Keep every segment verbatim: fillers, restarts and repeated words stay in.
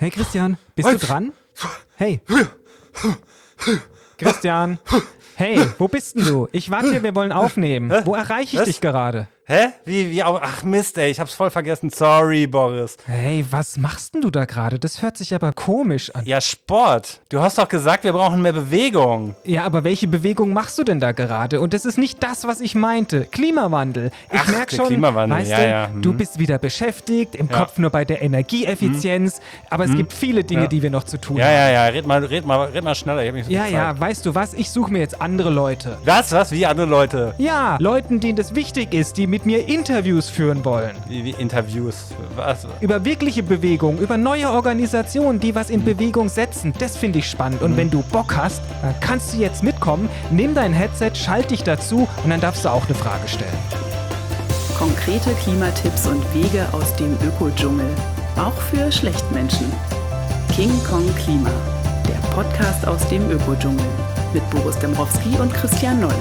Hey Christian, bist du dran? Hey. Christian. Hey, wo bist denn du? Ich warte hier, wir wollen aufnehmen. Wo erreiche ich Was? dich gerade? Hä? Wie, wie auch? Ach Mist, ey, ich hab's voll vergessen. Sorry, Boris. Hey, was machst denn du da gerade? Das hört sich aber komisch an. Ja, Sport. Du hast doch gesagt, wir brauchen mehr Bewegung. Ja, aber welche Bewegung machst du denn da gerade? Und das ist nicht das, was ich meinte. Klimawandel. Ich Ach, merk der schon, Klimawandel, weißt ja, du, ja, hm. du bist wieder beschäftigt, im Ja. Kopf nur bei der Energieeffizienz. Aber es gibt viele Dinge, Ja. die wir noch zu tun Ja, haben. ja, ja, red mal, red mal, red mal schneller. Ich hab nicht so Ja, viel ja, Zeit. weißt du was? Ich suche mir jetzt andere Leute. Was, was? Wie andere Leute? Ja, Leuten, denen das wichtig ist, die mit mir Interviews führen wollen. Wie, wie Interviews? Was? Über wirkliche Bewegung, über neue Organisationen, die was in Bewegung setzen. Das finde ich spannend. Und wenn du Bock hast, dann kannst du jetzt mitkommen. Nimm dein Headset, schalt dich dazu und dann darfst du auch eine Frage stellen. Konkrete Klimatipps und Wege aus dem Ökodschungel. Auch für Schlechtmenschen. King Kong Klima. Der Podcast aus dem Ökodschungel. Mit Boris Dembrowski und Christian Noll.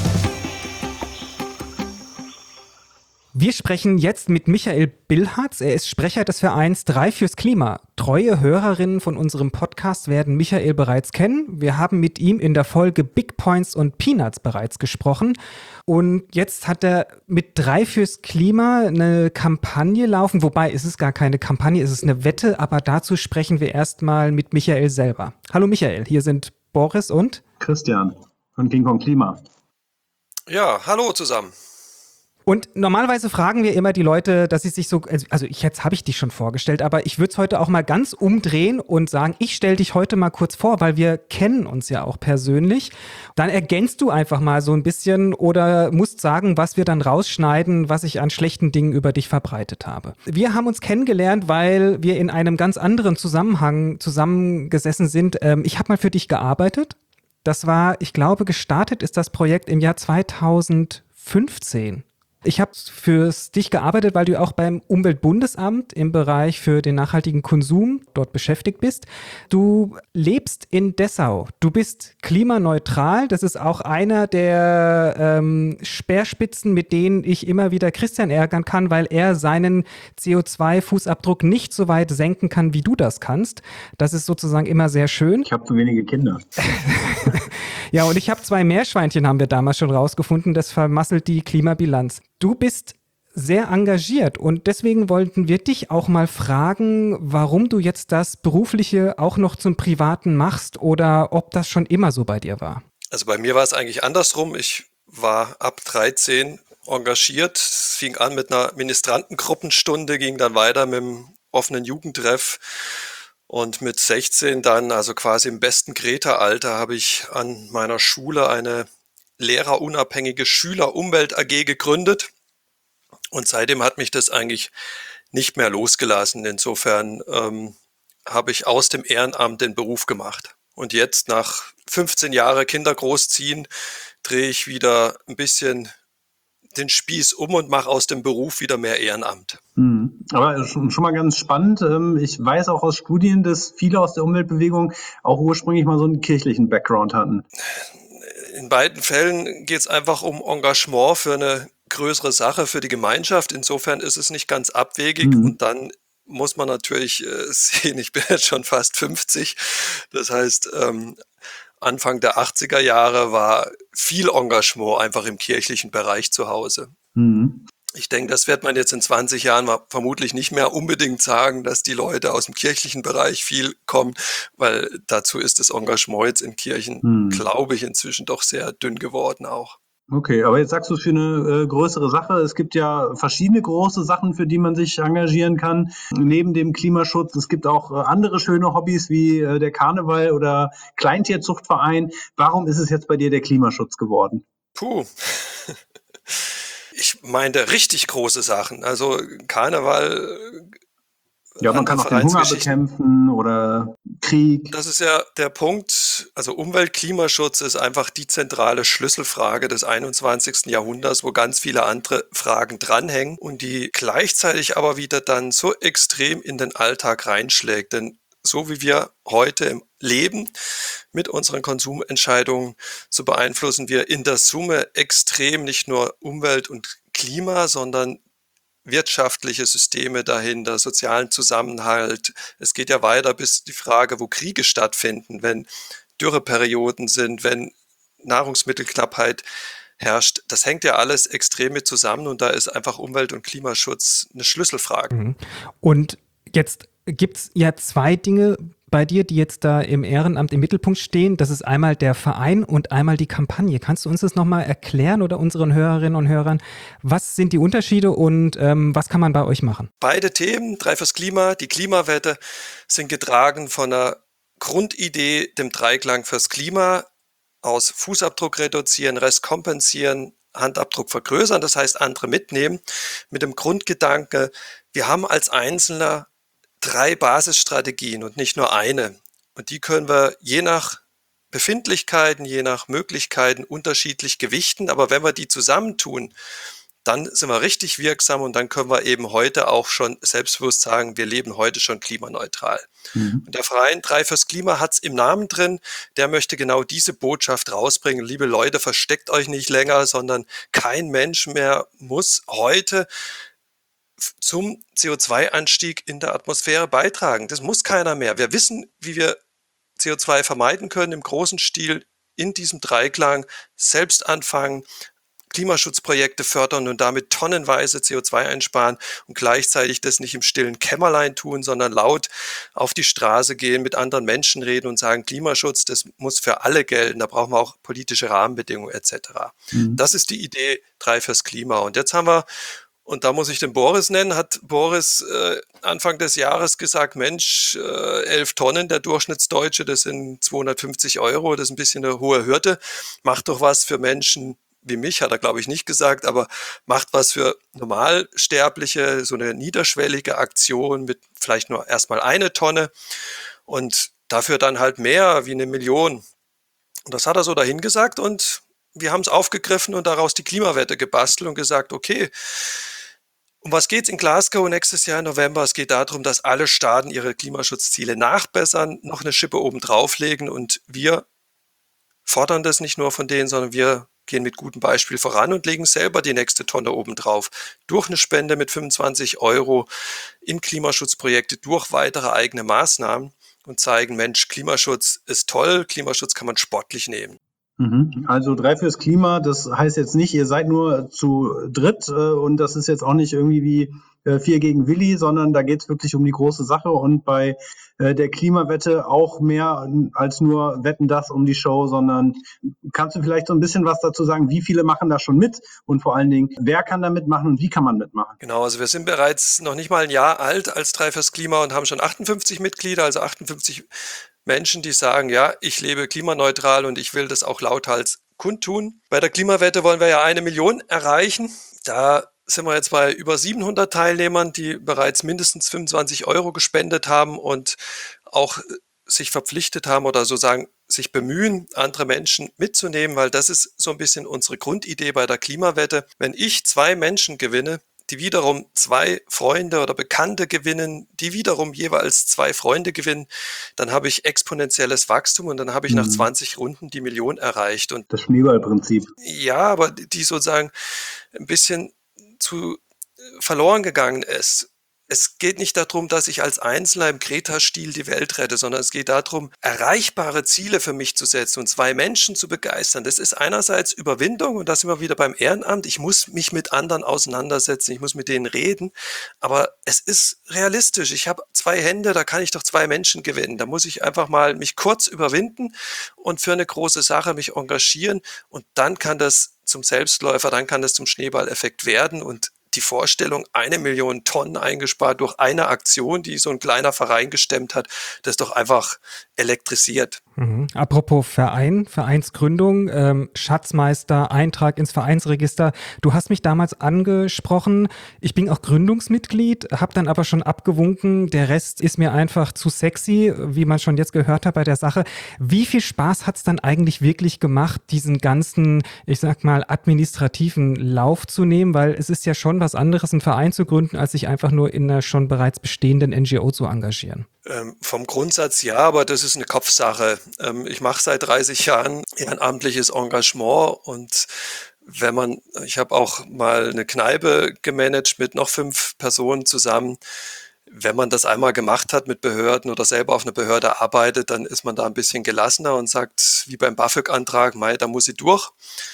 Wir sprechen jetzt mit Michael Billhartz. Er ist Sprecher des Vereins drei fürs Klima. Treue Hörerinnen von unserem Podcast werden Michael bereits kennen. Wir haben mit ihm in der Folge Big Points und Peanuts bereits gesprochen. Und jetzt hat er mit drei fürs Klima eine Kampagne laufen. Wobei, es ist gar keine Kampagne, es ist eine Wette. Aber dazu sprechen wir erstmal mit Michael selber. Hallo Michael, hier sind Boris und Christian von King Kong Klima. Ja, hallo zusammen. Und normalerweise fragen wir immer die Leute, dass sie sich so, also ich, jetzt habe ich dich schon vorgestellt, aber ich würde es heute auch mal ganz umdrehen und sagen, ich stelle dich heute mal kurz vor, weil wir kennen uns ja auch persönlich. Dann ergänzt du einfach mal so ein bisschen oder musst sagen, was wir dann rausschneiden, was ich an schlechten Dingen über dich verbreitet habe. Wir haben uns kennengelernt, weil wir in einem ganz anderen Zusammenhang zusammengesessen sind. Ähm, ich habe mal für dich gearbeitet. Das war, ich glaube, gestartet ist das Projekt im Jahr zweitausendfünfzehn. Ich habe für dich gearbeitet, weil du auch beim Umweltbundesamt im Bereich für den nachhaltigen Konsum dort beschäftigt bist. Du lebst in Dessau. Du bist klimaneutral. Das ist auch einer der ähm, Speerspitzen, mit denen ich immer wieder Christian ärgern kann, weil er seinen C O zwei Fußabdruck nicht so weit senken kann, wie du das kannst. Das ist sozusagen immer sehr schön. Ich habe zu wenige Kinder. Ja, und ich habe zwei Meerschweinchen, haben wir damals schon rausgefunden. Das vermasselt die Klimabilanz. Du bist sehr engagiert und deswegen wollten wir dich auch mal fragen, warum du jetzt das Berufliche auch noch zum Privaten machst oder ob das schon immer so bei dir war. Also bei mir war es eigentlich andersrum. Ich war ab dreizehn engagiert. Es fing an mit einer Ministrantengruppenstunde, ging dann weiter mit dem offenen Jugendtreff. Und mit sechzehn dann, also quasi im besten Greta-Alter, habe ich an meiner Schule eine lehrerunabhängige Schüler-Umwelt-A G gegründet. Und seitdem hat mich das eigentlich nicht mehr losgelassen. Insofern ähm, habe ich aus dem Ehrenamt den Beruf gemacht. Und jetzt nach fünfzehn Jahren Kinder großziehen, drehe ich wieder ein bisschen den Spieß um und mache aus dem Beruf wieder mehr Ehrenamt. Mhm. Aber schon, schon mal ganz spannend. Ich weiß auch aus Studien, dass viele aus der Umweltbewegung auch ursprünglich mal so einen kirchlichen Background hatten. In beiden Fällen geht es einfach um Engagement für eine größere Sache, für die Gemeinschaft. Insofern ist es nicht ganz abwegig. Mhm. Und dann muss man natürlich äh, sehen, ich bin jetzt schon fast fünfzig. Das heißt, ähm, Anfang der achtziger Jahre war viel Engagement einfach im kirchlichen Bereich zu Hause. Mhm. Ich denke, das wird man jetzt in zwanzig Jahren vermutlich nicht mehr unbedingt sagen, dass die Leute aus dem kirchlichen Bereich viel kommen, weil dazu ist das Engagement jetzt in Kirchen, mhm. glaube ich, inzwischen doch sehr dünn geworden auch. Okay, aber jetzt sagst du es für eine äh, größere Sache. Es gibt ja verschiedene große Sachen, für die man sich engagieren kann. Neben dem Klimaschutz, es gibt auch äh, andere schöne Hobbys wie äh, der Karneval oder Kleintierzuchtverein. Warum ist es jetzt bei dir der Klimaschutz geworden? Puh. Ich meinte richtig große Sachen. Also Karneval. Ja, man kann auch den Hunger bekämpfen oder Krieg. Das ist ja der Punkt. Also Umwelt, Klimaschutz ist einfach die zentrale Schlüsselfrage des einundzwanzigsten Jahrhunderts, wo ganz viele andere Fragen dranhängen und die gleichzeitig aber wieder dann so extrem in den Alltag reinschlägt. Denn so wie wir heute leben mit unseren Konsumentscheidungen, so beeinflussen wir in der Summe extrem nicht nur Umwelt und Klima, sondern wirtschaftliche Systeme dahinter, sozialen Zusammenhalt. Es geht ja weiter bis die Frage, wo Kriege stattfinden, wenn Dürreperioden sind, wenn Nahrungsmittelknappheit herrscht. Das hängt ja alles extrem mit zusammen und da ist einfach Umwelt- und Klimaschutz eine Schlüsselfrage. Mhm. Und jetzt gibt es ja zwei Dinge bei dir, die jetzt da im Ehrenamt im Mittelpunkt stehen. Das ist einmal der Verein und einmal die Kampagne. Kannst du uns das nochmal erklären oder unseren Hörerinnen und Hörern? Was sind die Unterschiede und ähm, was kann man bei euch machen? Beide Themen, drei fürs Klima, die Klimawette, sind getragen von einer Grundidee, dem Dreiklang fürs Klima, aus Fußabdruck reduzieren, Rest kompensieren, Handabdruck vergrößern, das heißt andere mitnehmen, mit dem Grundgedanke, wir haben als Einzelner drei Basisstrategien und nicht nur eine. Und die können wir je nach Befindlichkeiten, je nach Möglichkeiten unterschiedlich gewichten. Aber wenn wir die zusammentun, dann sind wir richtig wirksam und dann können wir eben heute auch schon selbstbewusst sagen, wir leben heute schon klimaneutral. Mhm. Und der Verein drei fürs Klima hat es im Namen drin, der möchte genau diese Botschaft rausbringen. Liebe Leute, versteckt euch nicht länger, sondern kein Mensch mehr muss heute zum C O zwei Anstieg in der Atmosphäre beitragen. Das muss keiner mehr. Wir wissen, wie wir C O zwei vermeiden können im großen Stil in diesem Dreiklang, selbst anfangen, Klimaschutzprojekte fördern und damit tonnenweise C O zwei einsparen und gleichzeitig das nicht im stillen Kämmerlein tun, sondern laut auf die Straße gehen, mit anderen Menschen reden und sagen, Klimaschutz, das muss für alle gelten, da brauchen wir auch politische Rahmenbedingungen et cetera. Mhm. Das ist die Idee drei fürs Klima. Und jetzt haben wir, und da muss ich den Boris nennen, hat Boris äh, Anfang des Jahres gesagt, Mensch, äh, elf Tonnen, der Durchschnittsdeutsche, das sind zweihundertfünfzig Euro, das ist ein bisschen eine hohe Hürde, macht doch was für Menschen wie mich, hat er glaube ich nicht gesagt, aber macht was für Normalsterbliche, so eine niederschwellige Aktion mit vielleicht nur erstmal eine Tonne und dafür dann halt mehr wie eine Million. Und das hat er so dahin gesagt und wir haben es aufgegriffen und daraus die Klimawette gebastelt und gesagt, okay, um was geht's in Glasgow nächstes Jahr im November? Es geht darum, dass alle Staaten ihre Klimaschutzziele nachbessern, noch eine Schippe oben drauflegen und wir fordern das nicht nur von denen, sondern wir gehen mit gutem Beispiel voran und legen selber die nächste Tonne oben drauf. Durch eine Spende mit fünfundzwanzig Euro in Klimaschutzprojekte, durch weitere eigene Maßnahmen und zeigen, Mensch, Klimaschutz ist toll, Klimaschutz kann man sportlich nehmen. Also drei fürs Klima, das heißt jetzt nicht, ihr seid nur zu dritt äh, und das ist jetzt auch nicht irgendwie wie äh, vier gegen Willi, sondern da geht es wirklich um die große Sache und bei äh, der Klimawette auch mehr als nur Wetten das um die Show, sondern kannst du vielleicht so ein bisschen was dazu sagen, wie viele machen da schon mit und vor allen Dingen, wer kann da mitmachen und wie kann man mitmachen? Genau, also wir sind bereits noch nicht mal ein Jahr alt als drei fürs Klima und haben schon achtundfünfzig Mitglieder, also achtundfünfzig Menschen, die sagen, ja, ich lebe klimaneutral und ich will das auch lauthals kundtun. Bei der Klimawette wollen wir ja eine Million erreichen. Da sind wir jetzt bei über siebenhundert Teilnehmern, die bereits mindestens fünfundzwanzig Euro gespendet haben und auch sich verpflichtet haben oder so sagen, sich bemühen, andere Menschen mitzunehmen, weil das ist so ein bisschen unsere Grundidee bei der Klimawette. Wenn ich zwei Menschen gewinne, die wiederum zwei Freunde oder Bekannte gewinnen, die wiederum jeweils zwei Freunde gewinnen, dann habe ich exponentielles Wachstum und dann habe ich mhm. nach zwanzig Runden die Million erreicht. Und das Schneeballprinzip. Ja, aber die sozusagen ein bisschen zu verloren gegangen ist. Es geht nicht darum, dass ich als Einzelner im Greta-Stil die Welt rette, sondern es geht darum, erreichbare Ziele für mich zu setzen und zwei Menschen zu begeistern. Das ist einerseits Überwindung und da sind wir wieder beim Ehrenamt. Ich muss mich mit anderen auseinandersetzen, ich muss mit denen reden, aber es ist realistisch. Ich habe zwei Hände, da kann ich doch zwei Menschen gewinnen. Da muss ich einfach mal mich kurz überwinden und für eine große Sache mich engagieren und dann kann das zum Selbstläufer, dann kann das zum Schneeballeffekt werden und die Vorstellung, eine Million Tonnen eingespart durch eine Aktion, die so ein kleiner Verein gestemmt hat, das ist doch einfach elektrisiert. Mhm. Apropos Verein, Vereinsgründung, ähm, Schatzmeister, Eintrag ins Vereinsregister. Du hast mich damals angesprochen. Ich bin auch Gründungsmitglied, habe dann aber schon abgewunken. Der Rest ist mir einfach zu sexy, wie man schon jetzt gehört hat bei der Sache. Wie viel Spaß hat es dann eigentlich wirklich gemacht, diesen ganzen, ich sag mal, administrativen Lauf zu nehmen? Weil es ist ja schon was anderes, einen Verein zu gründen, als sich einfach nur in einer schon bereits bestehenden N G O zu engagieren. Ähm, vom Grundsatz ja, aber das ist eine Kopfsache. Ähm, ich mache seit dreißig Jahren ehrenamtliches Engagement und wenn man, ich habe auch mal eine Kneipe gemanagt mit noch fünf Personen zusammen. Wenn man das einmal gemacht hat mit Behörden oder selber auf einer Behörde arbeitet, dann ist man da ein bisschen gelassener und sagt, wie beim BAföG-Antrag, mei, da muss ich durch.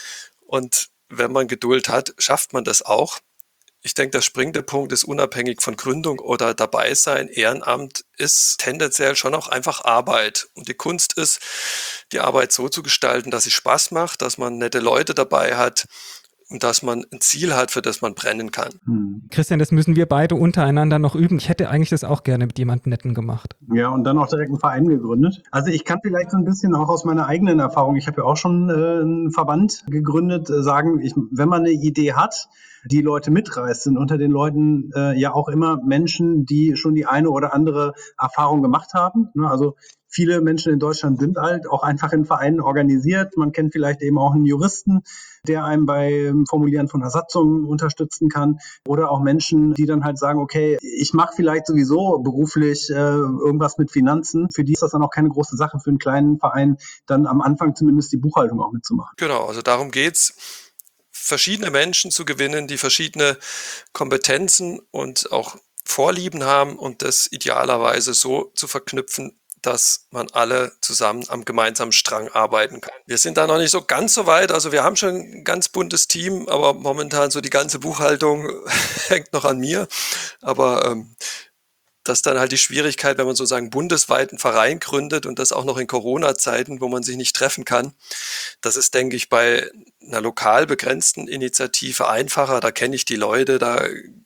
Und wenn man Geduld hat, schafft man das auch. Ich denke, der springende Punkt ist unabhängig von Gründung oder Dabeisein. Ehrenamt ist tendenziell schon auch einfach Arbeit. Und die Kunst ist, die Arbeit so zu gestalten, dass sie Spaß macht, dass man nette Leute dabei hat und dass man ein Ziel hat, für das man brennen kann. Hm. Christian, das müssen wir beide untereinander noch üben. Ich hätte eigentlich das auch gerne mit jemandem Netten gemacht. Ja, und dann auch direkt einen Verein gegründet. Also ich kann vielleicht so ein bisschen auch aus meiner eigenen Erfahrung, ich habe ja auch schon äh, einen Verband gegründet, äh, sagen, ich, wenn man eine Idee hat, die Leute mitreißt, sind unter den Leuten äh, ja auch immer Menschen, die schon die eine oder andere Erfahrung gemacht haben. Ne? Also viele Menschen in Deutschland sind halt auch einfach in Vereinen organisiert. Man kennt vielleicht eben auch einen Juristen, der einem beim Formulieren von Ersatzungen unterstützen kann. Oder auch Menschen, die dann halt sagen, okay, ich mache vielleicht sowieso beruflich äh, irgendwas mit Finanzen. Für die ist das dann auch keine große Sache, für einen kleinen Verein dann am Anfang zumindest die Buchhaltung auch mitzumachen. Genau, also darum geht's, verschiedene Menschen zu gewinnen, die verschiedene Kompetenzen und auch Vorlieben haben und das idealerweise so zu verknüpfen, dass man alle zusammen am gemeinsamen Strang arbeiten kann. Wir sind da noch nicht so ganz so weit, also wir haben schon ein ganz buntes Team, aber momentan so die ganze Buchhaltung hängt noch an mir. Aber ähm, das ist dann halt die Schwierigkeit, wenn man sozusagen bundesweit einen Verein gründet und das auch noch in Corona-Zeiten, wo man sich nicht treffen kann. Das ist, denke ich, bei einer lokal begrenzten Initiative einfacher. Da kenne ich die Leute, da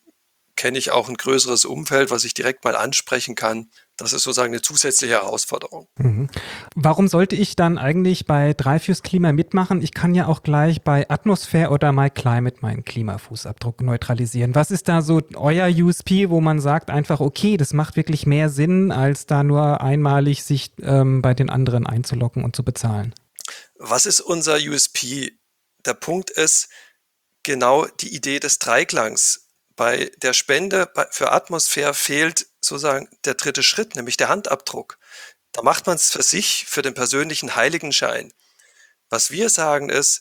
kenne ich auch ein größeres Umfeld, was ich direkt mal ansprechen kann. Das ist sozusagen eine zusätzliche Herausforderung. Mhm. Warum sollte ich dann eigentlich bei drei fürs Klima mitmachen? Ich kann ja auch gleich bei Atmosphäre oder MyClimate meinen Klimafußabdruck neutralisieren. Was ist da so euer U S P, wo man sagt einfach, okay, das macht wirklich mehr Sinn, als da nur einmalig sich ähm, bei den anderen einzuloggen und zu bezahlen? Was ist unser U S P? Der Punkt ist genau die Idee des Dreiklangs. Bei der Spende für Atmosphäre fehlt sozusagen der dritte Schritt, nämlich der Handabdruck. Da macht man es für sich, für den persönlichen Heiligenschein. Was wir sagen ist,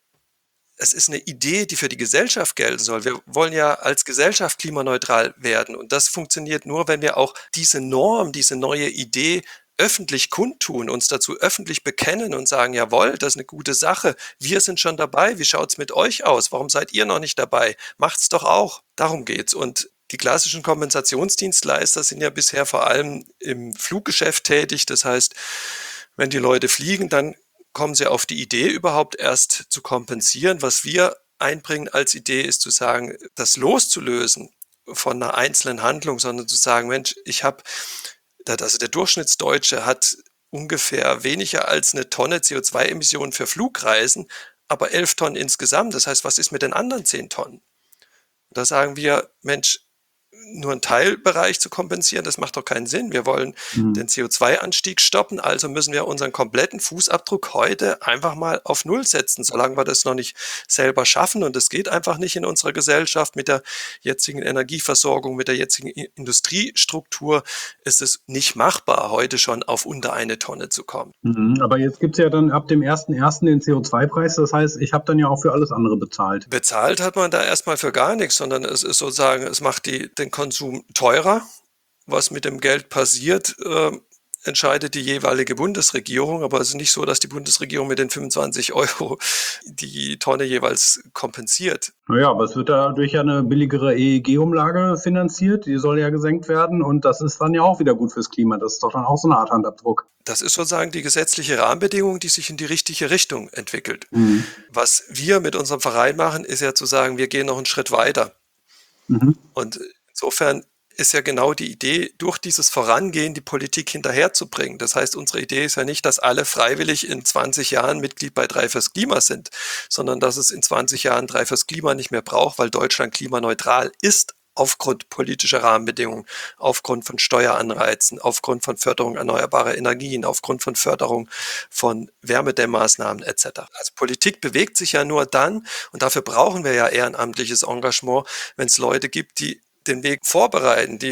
es ist eine Idee, die für die Gesellschaft gelten soll. Wir wollen ja als Gesellschaft klimaneutral werden und das funktioniert nur, wenn wir auch diese Norm, diese neue Idee öffentlich kundtun, uns dazu öffentlich bekennen und sagen, jawohl, das ist eine gute Sache, wir sind schon dabei, wie schaut's mit euch aus, warum seid ihr noch nicht dabei, macht's doch auch, darum geht's. Und die klassischen Kompensationsdienstleister sind ja bisher vor allem im Fluggeschäft tätig, das heißt, wenn die Leute fliegen, dann kommen sie auf die Idee überhaupt erst zu kompensieren. Was wir einbringen als Idee ist zu sagen, das loszulösen von einer einzelnen Handlung, sondern zu sagen, Mensch, ich habe Also der Durchschnittsdeutsche hat ungefähr weniger als eine Tonne C O zwei Emissionen für Flugreisen, aber elf Tonnen insgesamt. Das heißt, was ist mit den anderen zehn Tonnen? Da sagen wir, Mensch, nur einen Teilbereich zu kompensieren, das macht doch keinen Sinn. Wir wollen mhm. den C O zwei Anstieg stoppen, also müssen wir unseren kompletten Fußabdruck heute einfach mal auf Null setzen, solange wir das noch nicht selber schaffen. Und es geht einfach nicht in unserer Gesellschaft mit der jetzigen Energieversorgung, mit der jetzigen Industriestruktur ist es nicht machbar, heute schon auf unter eine Tonne zu kommen. Mhm. Aber jetzt gibt es ja dann ab dem ersten ersten den C O zwei Preis, das heißt, ich habe dann ja auch für alles andere bezahlt. Bezahlt hat man da erstmal für gar nichts, sondern es ist sozusagen, es macht die, den Konsum teurer. Was mit dem Geld passiert, äh, entscheidet die jeweilige Bundesregierung. Aber es ist nicht so, dass die Bundesregierung mit den fünfundzwanzig Euro die Tonne jeweils kompensiert. Naja, aber es wird dadurch ja eine billigere E E G-Umlage finanziert. Die soll ja gesenkt werden. Und das ist dann ja auch wieder gut fürs Klima. Das ist doch dann auch so eine Art Handabdruck. Das ist sozusagen die gesetzliche Rahmenbedingung, die sich in die richtige Richtung entwickelt. Mhm. Was wir mit unserem Verein machen, ist ja zu sagen, wir gehen noch einen Schritt weiter. Mhm. Und insofern ist ja genau die Idee, durch dieses Vorangehen die Politik hinterherzubringen. Das heißt, unsere Idee ist ja nicht, dass alle freiwillig in zwanzig Jahren Mitglied bei drei fürs Klima sind, sondern dass es in zwanzig Jahren drei fürs Klima nicht mehr braucht, weil Deutschland klimaneutral ist aufgrund politischer Rahmenbedingungen, aufgrund von Steueranreizen, aufgrund von Förderung erneuerbarer Energien, aufgrund von Förderung von Wärmedämmmaßnahmen et cetera. Also Politik bewegt sich ja nur dann, und dafür brauchen wir ja ehrenamtliches Engagement, wenn es Leute gibt, die den Weg vorbereiten, die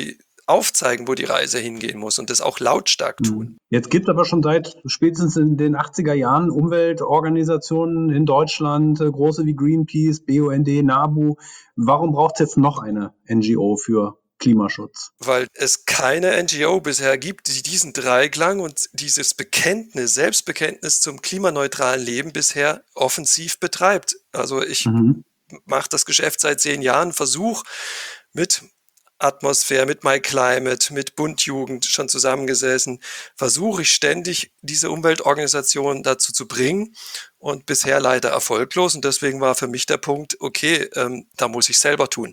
aufzeigen, wo die Reise hingehen muss und das auch lautstark tun. Jetzt gibt es aber schon seit spätestens in den achtziger Jahren Umweltorganisationen in Deutschland, große wie Greenpeace, B U N D, NABU. Warum braucht es jetzt noch eine N G O für Klimaschutz? Weil es keine N G O bisher gibt, die diesen Dreiklang und dieses Bekenntnis, Selbstbekenntnis zum klimaneutralen Leben bisher offensiv betreibt. Also ich mhm. mache das Geschäft seit zehn Jahren, versuche mit Atmosphäre, mit MyClimate, mit Bund Jugend schon zusammengesessen, versuche ich ständig, diese Umweltorganisationen dazu zu bringen und bisher leider erfolglos. Und deswegen war für mich der Punkt, okay, ähm, da muss ich selber tun.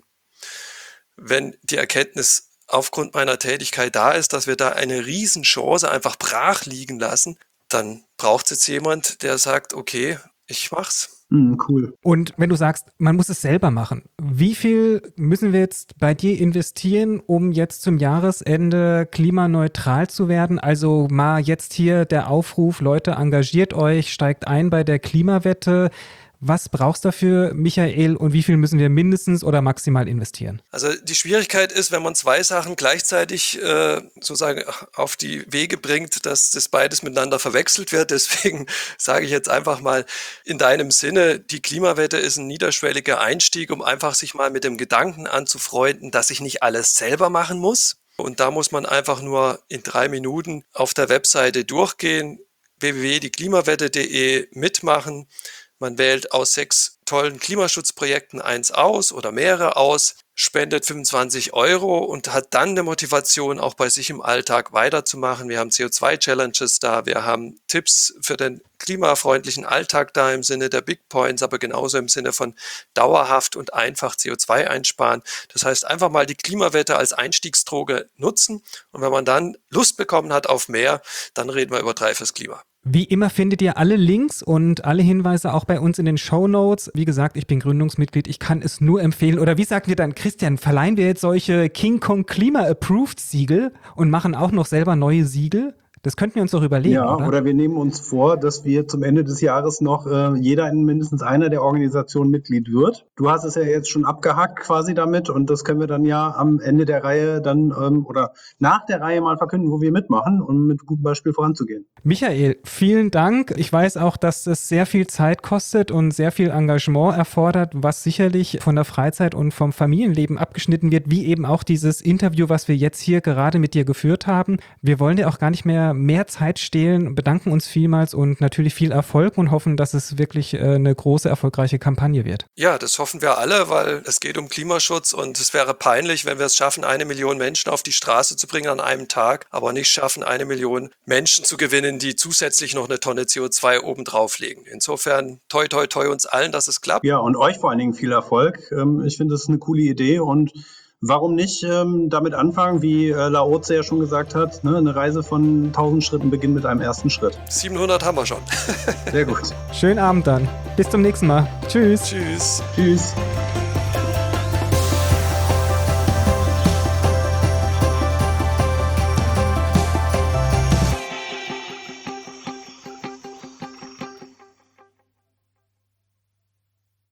Wenn die Erkenntnis aufgrund meiner Tätigkeit da ist, dass wir da eine Riesenchance einfach brach liegen lassen, dann braucht es jetzt jemand, der sagt, okay, ich mach's. Mm, cool. Und wenn du sagst, man muss es selber machen, wie viel müssen wir jetzt bei dir investieren, um jetzt zum Jahresende klimaneutral zu werden? Also mal jetzt hier der Aufruf, Leute, engagiert euch, steigt ein bei der Klimawette. Was brauchst du dafür, Michael, und wie viel müssen wir mindestens oder maximal investieren? Also die Schwierigkeit ist, wenn man zwei Sachen gleichzeitig äh, sozusagen auf die Wege bringt, dass das beides miteinander verwechselt wird. Deswegen sage ich jetzt einfach mal in deinem Sinne, die Klimawette ist ein niederschwelliger Einstieg, um einfach sich mal mit dem Gedanken anzufreunden, dass ich nicht alles selber machen muss. Und da muss man einfach nur in drei Minuten auf der Webseite durchgehen, w w w punkt die klimawette punkt de, mitmachen. Man wählt aus sechs tollen Klimaschutzprojekten eins aus oder mehrere aus, spendet fünfundzwanzig Euro und hat dann eine Motivation, auch bei sich im Alltag weiterzumachen. Wir haben C O zwei Challenges da, wir haben Tipps für den klimafreundlichen Alltag da im Sinne der Big Points, aber genauso im Sinne von dauerhaft und einfach C O zwei einsparen. Das heißt, einfach mal die Klimawette als Einstiegsdroge nutzen und wenn man dann Lust bekommen hat auf mehr, dann reden wir über drei fürs Klima. Wie immer findet ihr alle Links und alle Hinweise auch bei uns in den Shownotes. Wie gesagt, ich bin Gründungsmitglied, ich kann es nur empfehlen. Oder wie sagen wir dann, Christian, verleihen wir jetzt solche King Kong Klima Approved Siegel und machen auch noch selber neue Siegel? Das könnten wir uns doch überlegen, ja, oder? Oder wir nehmen uns vor, dass wir zum Ende des Jahres noch äh, jeder in mindestens einer der Organisationen Mitglied wird. Du hast es ja jetzt schon abgehakt quasi damit und das können wir dann ja am Ende der Reihe dann ähm, oder nach der Reihe mal verkünden, wo wir mitmachen, um mit gutem Beispiel voranzugehen. Michael, vielen Dank. Ich weiß auch, dass es sehr viel Zeit kostet und sehr viel Engagement erfordert, was sicherlich von der Freizeit und vom Familienleben abgeschnitten wird, wie eben auch dieses Interview, was wir jetzt hier gerade mit dir geführt haben. Wir wollen dir auch gar nicht mehr mehr Zeit stehlen, bedanken uns vielmals und natürlich viel Erfolg und hoffen, dass es wirklich äh, eine große, erfolgreiche Kampagne wird. Ja, das hoffen wir alle, weil es geht um Klimaschutz und es wäre peinlich, wenn wir es schaffen, eine Million Menschen auf die Straße zu bringen an einem Tag, aber nicht schaffen, eine Million Menschen zu gewinnen, die zusätzlich noch eine Tonne C O zwei oben drauflegen. Insofern toi toi toi uns allen, dass es klappt. Ja, und euch vor allen Dingen viel Erfolg. Ähm, ich finde, das ist eine coole Idee und warum nicht ähm, damit anfangen, wie äh, Lao Tse ja schon gesagt hat, ne? Eine Reise von tausend Schritten beginnt mit einem ersten Schritt. siebenhundert haben wir schon. Sehr gut. Schönen Abend dann. Bis zum nächsten Mal. Tschüss. Tschüss. Tschüss.